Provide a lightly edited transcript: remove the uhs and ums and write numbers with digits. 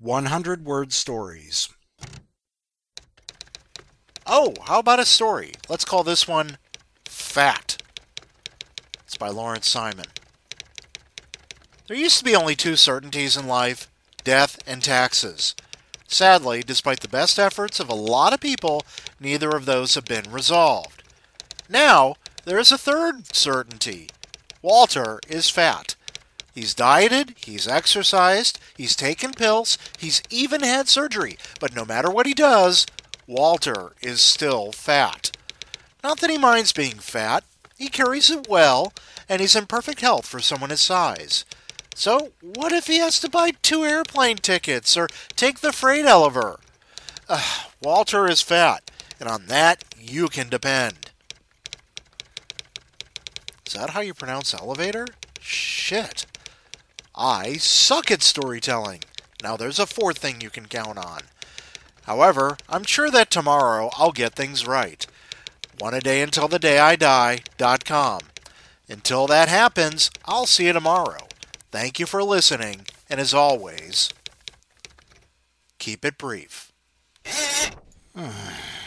100-word stories. Oh, how about a story? Let's call this one Fat. It's by Lawrence Simon. There used to be only two certainties in life, death and taxes. Sadly, despite the best efforts of a lot of people, neither of those have been resolved. Now, there is a third certainty. Walter is fat. He's dieted, he's exercised, he's taken pills, he's even had surgery, but no matter what he does, Walter is still fat. Not that he minds being fat, he carries it well, and he's in perfect health for someone his size. So, what if he has to buy 2 airplane tickets or take the freight elevator? Walter is fat, and on that you can depend. Is that how you pronounce elevator? Shit. I suck at storytelling. Now there's a fourth thing you can count on. However, I'm sure that tomorrow I'll get things right. One a day until the day I die.com. Until that happens, I'll see you tomorrow. Thank you for listening, and as always, keep it brief.